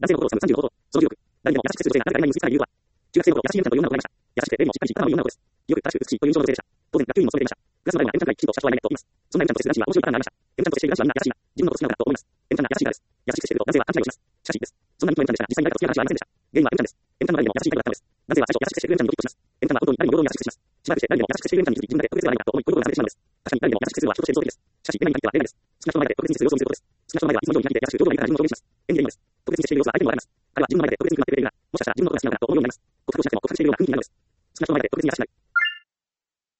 男性の心をつかむ35ほど、その16、誰にも優しく接する女性がなぜか曖昧に結びつかない理由は、中学生の頃、優しいゆるちゃんという女の子がいました。優しくて、礼儀もしっかりし、頭もいい女の子です。よく、正しく美しいという印象の女性でした。当然、学級委員も務めていました。クラスの誰もがエムちゃんからきちんとした人はいないと言います。そんなエムちゃんと接する男子は面白いパターンがありました。エムちゃんと接している男子はみんな優しいな、自分のこと好きなのかなと思います。エムちゃんが優しいからです。優しく接していると男性は勘違いをします。しかし、です。そんなにいい子エムちゃんでしたが、実際に誰かと付き合う話はありませんでした。原因はエムちゃんです。エムちゃんの誰にも優しいタイプだったのです。男性は最初優しく接してくるエムちゃんにドキッとします。エムちゃんは本当に誰にも平等に優しく接します。しばらくして誰にも優しく接しているエムちゃんに気づき、自分だけ特別ではないかと思い、こういうことがされてしまうのです。確かに誰にも優しく接するのは人として理想的です。しかし、エムに限っては例外です。好きな人の前で特別に接する様子を見せることです。好きな人の前ではいつもように泣いて優しく堂々と言うから自分の表現します。演技でいいのです。特別に接している様子は相手にもわかります。彼は自分の前で特別に決まってくれているが、もしかしたら自分のことが好きなのかなと思うようになります。告白をしなくても告白されているような雰囲気になるのです。好きな人の前で特別に優しくない。